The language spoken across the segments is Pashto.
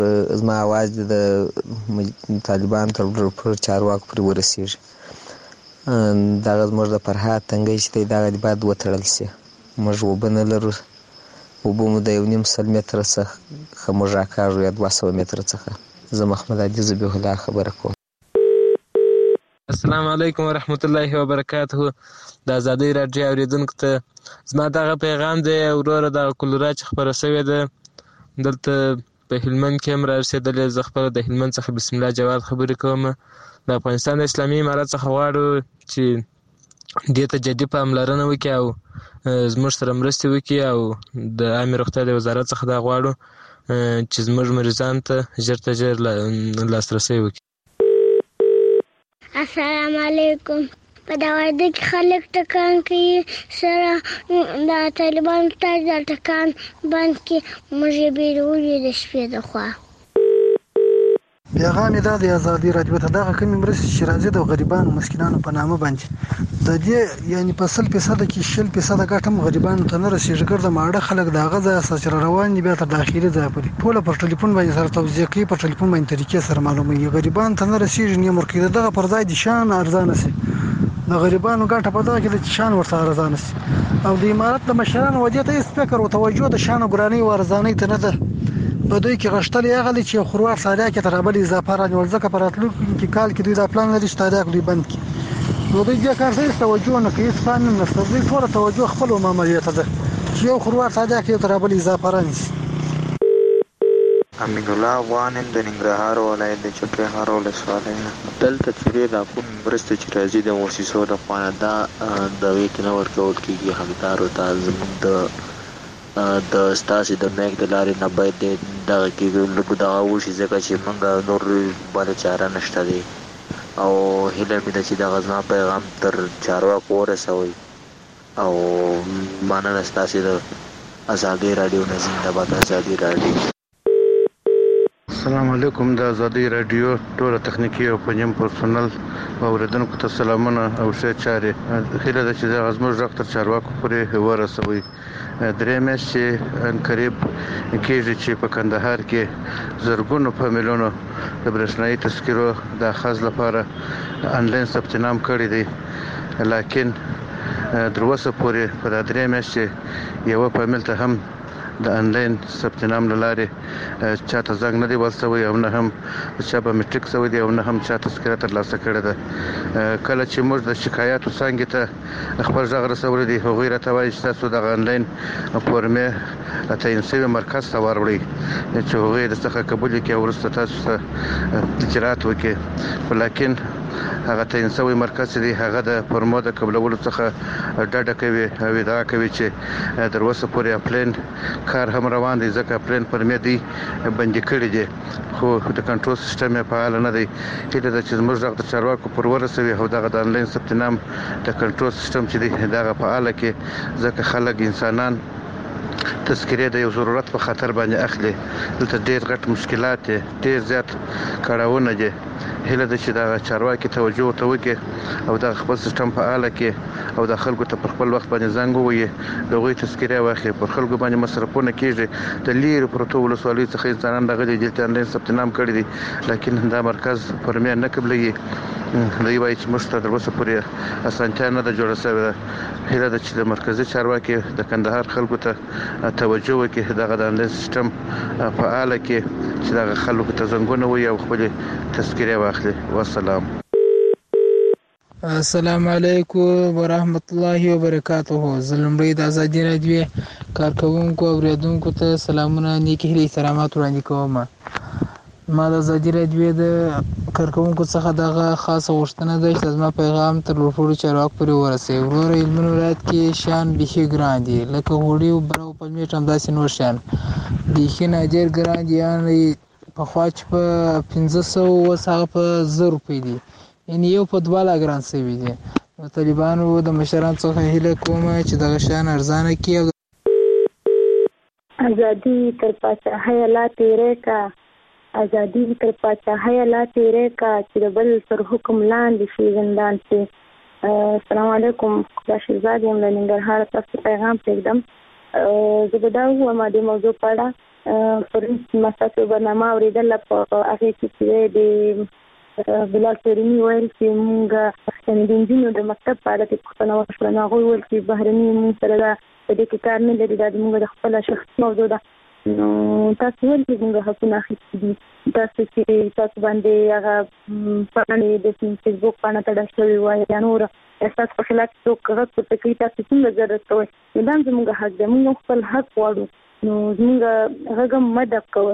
زما اواز د طالبانو پر چارواکو پورې ورسیږي. دغه زموږ د فرهاد تنګی چې دی دغه دې باید وتړل شي. موږ اوبه نه لرو، اوبه مو د 1.5 متره څخه موږ راکاږو یا 200 متره څخه. زه محمد عادي ذبیح الله خبره کوم. السلام علیکم ورحمت الله وبرکاته. د ازادۍ راډیو اوریدونکو ته زما دغه پیغام دی. وروره دغه کولرا چې خپره شوې ده دلته په هلمند کې هم رارسېدلې. زه خپله د هلمند څخه بسم الله جواد خبرې کوم. د افغانستان د اسلامي امارت څخه غواړو چې دې ته جدي پاملرنه وکړي او زموږ سره مرستې وکړي، او د عامې روغتیا د وزارت څخه دا غواړو چې زموږ مریضانو ته ژر تر ژر لاسرسی وکړي. السلام علیکم. په دا واده کې خلک ټکان کوي سره د طالبانو تاج د ټکان بند کې موږ یې بیرولي د شپې د خوا. پیغام یې دا د ازادي راډیو ته دغه کومې مرستې چې راځي د غریبانو مسکینانو په نامه باندې د دې یعنې په 100% کې 60% ګټه هم غریبانو ته نه رسېږي. ګرده ماړه خلک د هغه ځایه څخه چې روان دي بیا تر داخلي ځایه پورې ټوله پر ټلیفون باندې سره توضیح کوي، په ټلیفون باندې طریقې سره معلوموي. غریبانو ته نه رسېږي نه ورکوي. دغه پر ځای د شان ارزانه شي. د غریبانو ګټه په دغه کې د شان ورته ارزانه شي. او د امارت د مشرانو ودې ته هېڅ فکر او توجه د شان او ګرانۍ او ارزانۍ ته نه ده. په دوی کې غشتل هغه دي چې خروار ساده کې تر بل اضافه رانیول. ځکه په راتلونکي کال کې دوی دا پلان لري چې تاریخ دوی بند کړي. نو دوی دې کار ته توجه نه کوي. هېڅ پلان نه شته. دوی ټوله توجه خپل ماموریت ته ده چې یو خروار ساده کې تر بل اضافه رانیسي. امین الله افغان د ننګرهار ولایت د چپرهار ولسوالۍ نه. دلته چې دا کوم مرستې چې راځي د مؤسسو لخوا نه دا د ویې کې نه ورکول کېږي. حقدارو ته زموږ د ستاسې د میک د لارې نه باید دغه کې لږ دغه وشي، ځکه چې موږ نور بله چاره نشته دی. او هیله مې ده چې دغه زما پیغام تر چارواکو ورسوئ. او مننه ستاسې د ازادۍ راډیو نه. زنده باد ازادي راډیو. السلام علیکم. د ازادۍ راډیو ټوله تخنیکي او فنیم پرسونل اوریدونکو ته سلامونه او ښه چارې. هیله ده چې دغه زموږ غږ تر چارواکو پورې ورسوئ. 3 میاشتې قریب کېږي چې په کندهار کې زرګونو په میلیونو د برېښنایي تذکرو د اخذ لپاره انلاین ثبت نام کړی دی، لیکن تر اوسه پورې په دا 3 میاشتې یوه فامیل ته هم د انلاین ثبت نام له لارې چاته زنګ نه دی وصل شوی، او نه هم چا بایومټریک شوی دی، او نه هم چا تذکره ترلاسه کړې ده. کله چې موږ د شکایاتو څانګې ته خپل غږ رسولی دی، هغوی راته وایي چې تاسو دغه انلاین فورمې تعین شوي مرکز ته وروړئ چې هغوی درڅخه قبول کړي او وروسته تاسو ته اجرات وکړي. خو لیکن هغه تعین شوی مرکز چې دی هغه د فورمو د قبلولو څخه ډډه کوي او ادعا کوي چې تر اوسه پورې اپلین کار هم روان دی، ځکه اپلین فورمې دی بندي کړي دي، خو د کنټرول سیستم یې فعال نه دی. هیله ده چې زموږ غږ د چارواکو پر ورسوي او دغه د انلاین ثبت نام د کنټرول سیستم چې دی دغه فعاله کړي، ځکه خلک انسانان تذکرې د یو ضرورت په خاطر باندې اخلي. دلته ډېر غټ مشکلات دي، ډېر زیات کړاوونه دي. هیله ده چې دغه چارواکي توجه ورته وکړي او دغه خپل سیستم فعاله کړي او د خلکو ته پر خپل وخت باندې زنګ ووایي، د هغوی تذکرې واخلي. پر خلکو باندې مصرفونه کېږي، د لیرې پرتو ولسوالیو څخه انسانان راغلي دلته انلاین ثبت نام کړي دي، لیکن دا مرکز فورمې نه قبلوي. دوی وایي چې موږ ته تر اوسه پورې اسانتیا نه ده جوړه شوې ده. هیله ده چې د مرکزي چارواکي د کندهار خلکو ته توجه وکړي، دغه د انلاین سیستم فعاله کړي چې دغه خلکو ته زنګونه ووایي او خپلې تذکرې واخلي. والسلام. السلام علیکم ورحمت الله وبرکاته. زه لومړی د ازادي راډیو کارکوونکو او اوریدونکو ته سلامونه، نیکې هیلې، احترامات وړاندې کوم. ما د ازادي راډیو د کارکوونکو څخه دغه خاصه غوښتنه ده چې زما پیغام تر ټولو چارواکو پورې ورسوي. وروره هلمند ولایت کې شیان بیخي ګران دي، لکه غوړي او بره او پلمېټ همداسې نور شیان بیخي نادر ګران دي. یعنې پخوا چې په 500 اوس هغه په 1000 روپۍ دي، یعنې یو په 2 لا ګران شوي دي. نو طالبانو د مشرانو څخه هیله کوم چې دغه شیان ارزانه کړي. ازادي تر پاچاهۍ لا تېرې کا، ازادي تر پاچاهۍ لا تېرې کا، چې د بل تر حکم لاندې شي زندان شي. السلام علیکم. شهزاد یم له ننګرهار. تاسو پیغام پرېږدم. زه به دا ووایم د موضوع په اړه پرونس مساسو برنامه اوریدل په هغه کې د بلال سورینی ویل چې موږ د انجینو د مکتب په اړه پوښتنه وکړه. نو هغه ویل چې بهرني موږ سره د دې کې کار نه لري، دا موږ د خپل شخصي موضوع ده. نو تاسو ولې موږ حقونه اخیستي دي؟ تاسو چې تاسو باندې هغه پاڼې د فیسبوک پاڼه تړل شوې وای یا نور احساس په خلاف څوک غږ پورته کوي، تاسو څنګه ضرورت کوئ؟ دا زموږ حق دی، موږ خپل حق غواړو، نو زموږ غږ مدد کوئ.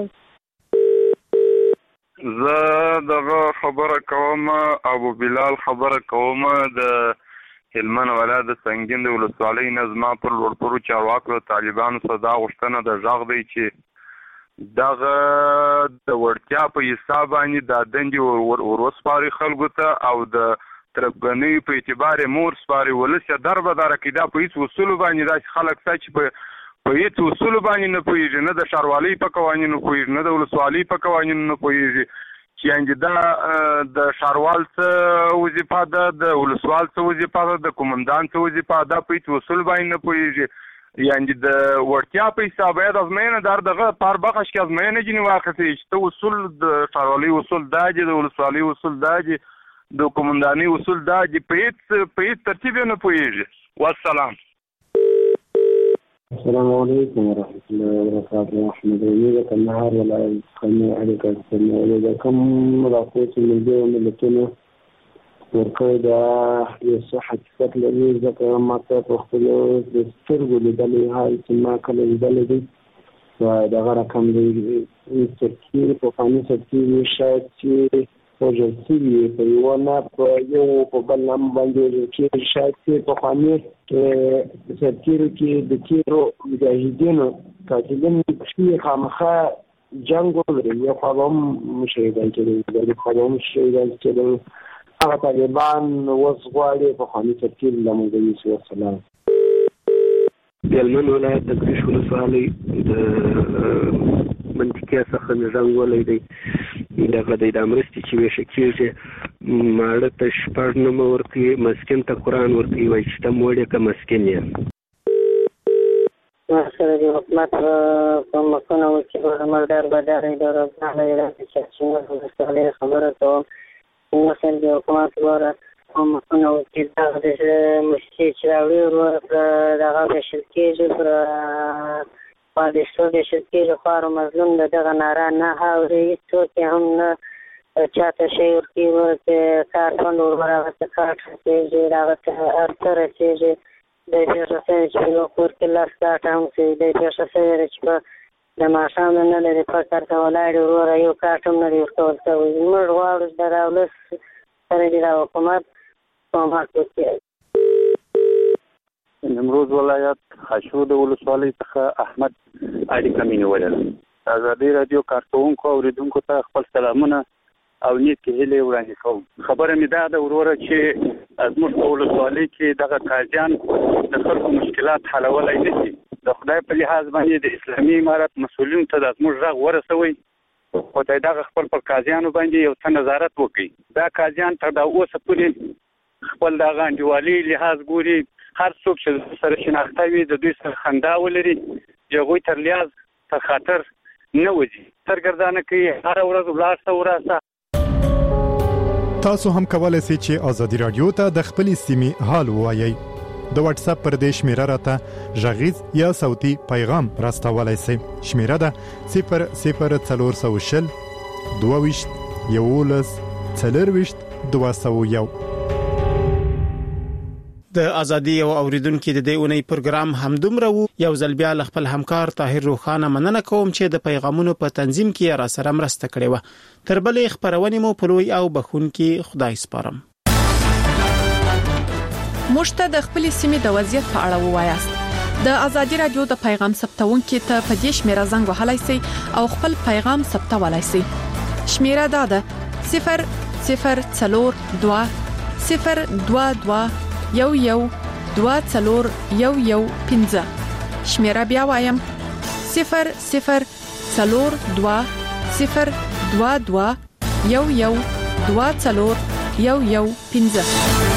زه دغه خبره کوم، ابو بلال خبره کوم، د هلمند ولایت د سنگین د ولسوالۍ نه زما پر لوړپوړو چارواکو د طالبانو څخه دا غوښتنه د غږ دی چې دغه د وړتیا په حساب باندې د دندې وروسپاري خلکو ته او د تربګنۍ په اعتبار مور سپاري ولس یا دربدار کې دا په هیڅ اصول باندې دا خلک چې په هیڅ اصول باندې نه پوهېږي، نه د ښاروالۍ په قوانینو پوهېږي، نه د ولسوالۍ په قوانینو نه پوهېږي، چې یعنې دا د ښاروال څه وظیفه ده، د ولسوال څه وظیفه ده، د قومندان څه وظیفه ده، په هیڅ اصول باندې نه پوهېږي. یعنې د وړتیا په حساب باید ازموینه در دغه پار بخش کې ازموینه ځینې واخیستې چې ته اصول د ښاروالۍ اصول دا دي، د ولسوالۍ اصول دا دي، د قومندانۍ اصول دا دي، په هیڅ ترتیب یې نه پوهېږي. والسلام. السلام علیکم ورحمۃ اللہ وبرکاتہ. احمد امیر کندهار ولایت قومي اړیکه استعمال د کوم راپورټ ملي ملتونو ورکړی دا یو څه حقیقت لري، ځکه ما ته په خپلو د سترګو لیدلی حال چې ما کله لیدلی دی دغه رقم دی سرکي پخواني سرکي شاید چې وژل شوي په یوه نه په یو په بل نام باندې چې شاید چې پخواني سرتیرو کې د تیرو مجاهدینو قاتلین کښې خامخا جنګ ولري، یو خوا به هم شهیدان کېدل، بلې خوا به هم شهیدان کېدل. هغه طالبان اوس غواړي پخواني سرتیر له موږ یوسي. والسلام. د هلمند ولایت د ګریش ولسوالۍ د منطقې څخه مې زنګ ولی دی. دغه دی دا مرستې چې ویشه کېږي ماړه ته شپږ نومه ورکوي، مسکین ته قرآن ورکوي، وایي چې ته موړ یې که مسکین یې. ما سره د حکومت په مخونه و چې مالدار بادار اداره د سرچینو د ولسوالۍ خبره کوم. مثلا د حکومت لپاره په مخونه و چې دغه د مستې چې راوړي ور دغه ویشل کېږي پر پالیسو ویشل کېږي، خوارو مظلوم د دغه ناره نه اوري، هېڅوک یې هم نه چاته شی ورکوي، ورته کار فنډ ورغسته کارت رسېږي، هغه ته ارته رسېږي. دی پېښه شوې چې په یو کور کې لس کاټه هم شوي، دی پېښه شوې ده چې په د ماښام نه لري فکر ته ولاړ وروره یو کاټ هم نه دی ورکول شوی. موږ غواړو چې د راولس سره د حکومت کومک وکړي. نیمروز ولایت خاشرود ولسوالۍ څخه احمد اړیکه مې نیولې ده. ازادي راډیو کارکوونکو او اوریدونکو ته خپل سلامونه او نیکې هیلې وړاندې کوم. خبره مې دا ده وروره چې زموږ په ولسوالۍ کې دغه قاضیان د خلکو مشکلات حلولی نه شي. د خدای په لحاظ باندې د اسلامي امارت مسؤلینو ته د زموږ غږ ورسوئ، خو ته دغه خپل پر قاضیانو باندې یو څه نظارت وکړي. دا قاضیان تر دا اوسه پورې خپل دغه انډیوالي لحاظ ګوري، هر څوک چې سره شناخته وي د دوی سره خندا ولري، د هغوی تر لیاز تر خاطر نه وځي، سرګردانه کوي، هره ورځ ولاړ شه وراسه. تاسو هم کولای شئ چې ازادي رادیو ته د خپلې سیمې حال ووایئ. د واتس اپ پر دې شمیره راته غږیز یا صوتي پیغام راستولای شئ. شمیره ده 00420 22 11 201. د ازادي او اوریدونکو د دې اونۍ پروګرام همدومره وو. یو ځل بیا خپل همکار طاهر روخانه مننه کوم چې د پیغامونو په تنظیم کې را سره مرسته کړې و. تر بلې خبرونه مو په لوی او بخونکي خدای سپارم. مشته د خپل سیمې د وضعیت په اړه ووایاست. د ازادي رادیو د پیغام ثبتونکو ته په دې شمیره زنګ وهلای شئ او خپل پیغام ثبتولای شئ. شمیره دا ده 00422 022 11 شمیره بیا وایم 00422 022 11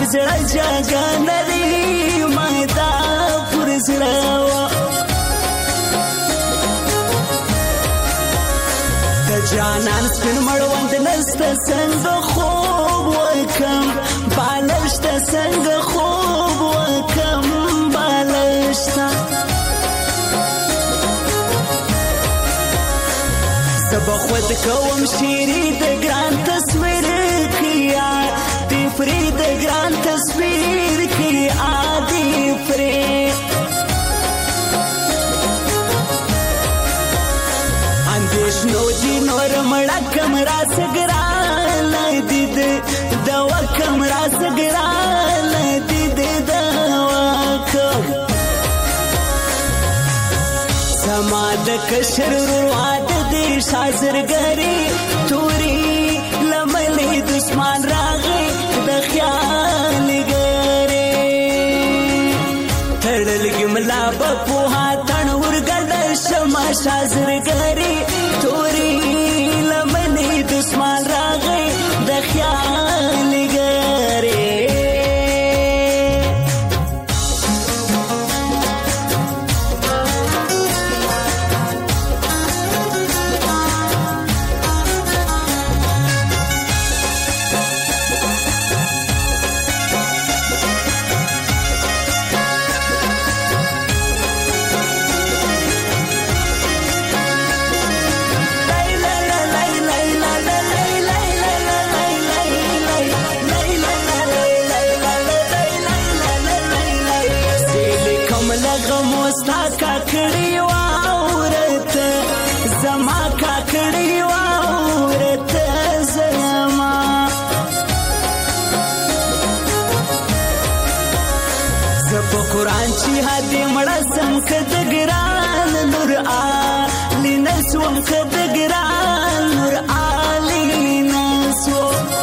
زړه جګه لري مادا پر زړه د جانان سپین مړوند نسته څنګه خوب وکم بالشته څنګه خوب وکم بالشته سبا خود کوم شیری د ګران تصویر کیا دی فری د ګران تصویر کیا دی فری اندیش نو دی نور مړه کمرا سګرا لدید دوا کمرا سګرا لدید دوا کم زما د کشر رواد دی شازرګری توري لملې دشمن راغی د خیال ګری تړل ګملا په هاتن ورګل شمع شازرګری توري لملې دشمن راغی د خیال ګری کاکړی واورت زما کاکړی واورت زما زپ قرآن چې هدي مړه سم کد ګران نور علی نسوم کد ګران نور علی نسو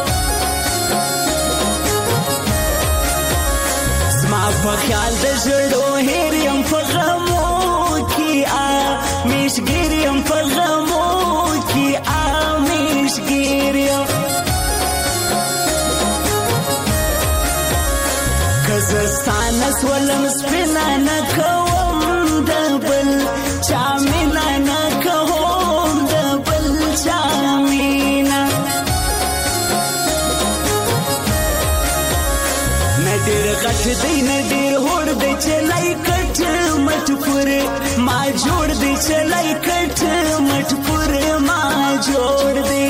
زما په خیال د جوړو هریم په مشګریم په غمو کې مشګریم کزستان سولم سپینا نه کوم د بل چا مینا نه کوم د بل چا مینا نه ډېر غټ دی نه ډېر هوړ دی چې لای کټ مټ پورې ما جوړ دی چلای کټ مټ پورې ما جوړ دی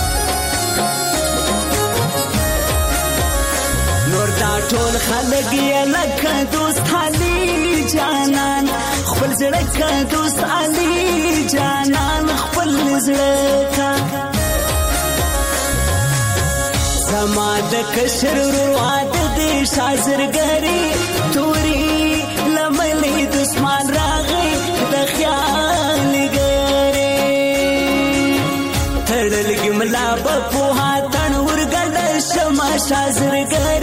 نور دا ټول خلک یې لکه دوست علي جانان خپل زړه کا دوست علي جانان خپل زړه کا زما د کشر رواد دی شازرګری توري لملې دشمن راغی د خیال ګری تړل ګملا په هاتن ورګل شمع شازرګری